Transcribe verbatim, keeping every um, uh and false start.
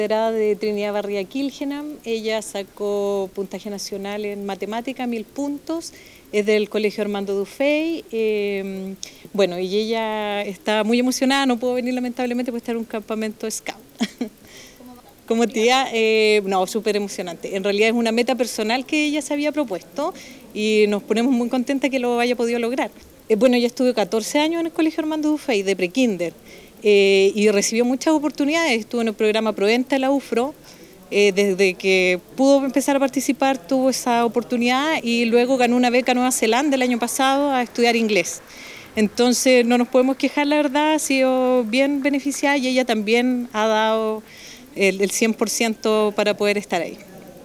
De Trinidad Barría Kilgenam, ella sacó puntaje nacional en matemática, mil puntos, es del Colegio Armando Dufey. Eh, bueno, y ella está muy emocionada, no pudo venir lamentablemente por estar en un campamento scout. Como tía, eh, no, súper emocionante. En realidad es una meta personal que ella se había propuesto y nos ponemos muy contentas que lo haya podido lograr. Eh, bueno, ella estuvo catorce años en el Colegio Armando Dufey, de prekinder. Eh, y recibió muchas oportunidades, estuvo en el programa Proventa de la U F R O, eh, desde que pudo empezar a participar tuvo esa oportunidad y luego ganó una beca a Nueva Zelanda el año pasado a estudiar inglés. Entonces no nos podemos quejar, la verdad, ha sido bien beneficiada y ella también ha dado el, el cien por ciento para poder estar ahí.